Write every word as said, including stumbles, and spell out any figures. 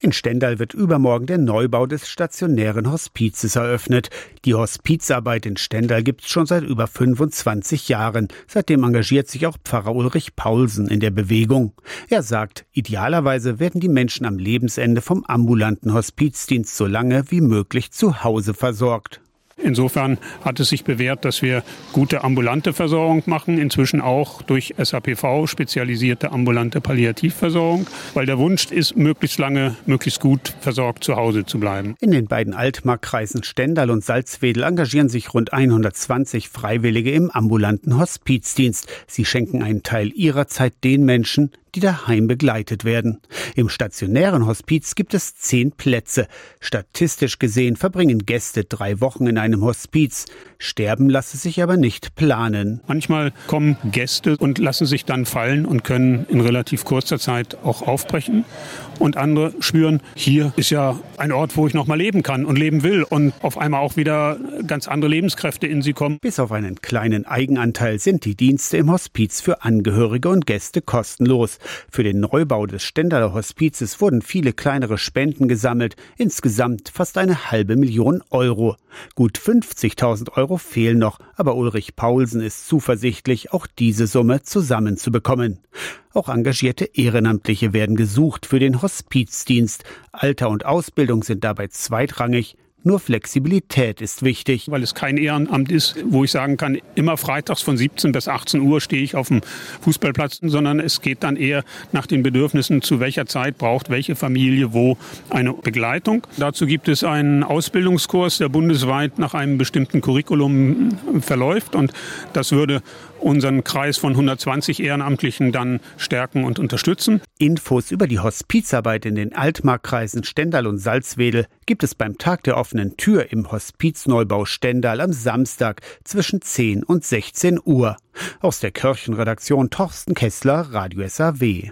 In Stendal wird übermorgen der Neubau des stationären Hospizes eröffnet. Die Hospizarbeit in Stendal gibt es schon seit über fünfundzwanzig Jahren. Seitdem engagiert sich auch Pfarrer Ulrich Paulsen in der Bewegung. Er sagt, idealerweise werden die Menschen am Lebensende vom ambulanten Hospizdienst so lange wie möglich zu Hause versorgt. Insofern hat es sich bewährt, dass wir gute ambulante Versorgung machen, inzwischen auch durch S A P V, spezialisierte ambulante Palliativversorgung, weil der Wunsch ist, möglichst lange, möglichst gut versorgt zu Hause zu bleiben. In den beiden Altmarkkreisen Stendal und Salzwedel engagieren sich rund hundertzwanzig Freiwillige im ambulanten Hospizdienst. Sie schenken einen Teil ihrer Zeit den Menschen, die daheim begleitet werden. Im stationären Hospiz gibt es zehn Plätze. Statistisch gesehen verbringen Gäste drei Wochen in einem Hospiz. Sterben lasse sich aber nicht planen. Manchmal kommen Gäste und lassen sich dann fallen und können in relativ kurzer Zeit auch aufbrechen. Und andere spüren, hier ist ja ein Ort, wo ich noch mal leben kann und leben will. Und auf einmal auch wieder ganz andere Lebenskräfte in sie kommen. Bis auf einen kleinen Eigenanteil sind die Dienste im Hospiz für Angehörige und Gäste kostenlos. Für den Neubau des Stendaler Hospizes wurden viele kleinere Spenden gesammelt, insgesamt fast eine halbe Million Euro. Gut fünfzigtausend Euro fehlen noch, aber Ulrich Paulsen ist zuversichtlich, auch diese Summe zusammenzubekommen. Auch engagierte Ehrenamtliche werden gesucht für den Hospizdienst. Alter und Ausbildung sind dabei zweitrangig. Nur Flexibilität ist wichtig. Weil es kein Ehrenamt ist, wo ich sagen kann, immer freitags von siebzehn bis achtzehn Uhr stehe ich auf dem Fußballplatz, sondern es geht dann eher nach den Bedürfnissen, zu welcher Zeit braucht welche Familie wo eine Begleitung. Dazu gibt es einen Ausbildungskurs, der bundesweit nach einem bestimmten Curriculum verläuft, und das würde unseren Kreis von hundertzwanzig Ehrenamtlichen dann stärken und unterstützen. Infos über die Hospizarbeit in den Altmarkkreisen Stendal und Salzwedel gibt es beim Tag der offenen Tür im Hospizneubau Stendal am Samstag zwischen zehn und sechzehn Uhr. Aus der Kirchenredaktion Torsten Kessler, Radio S A W.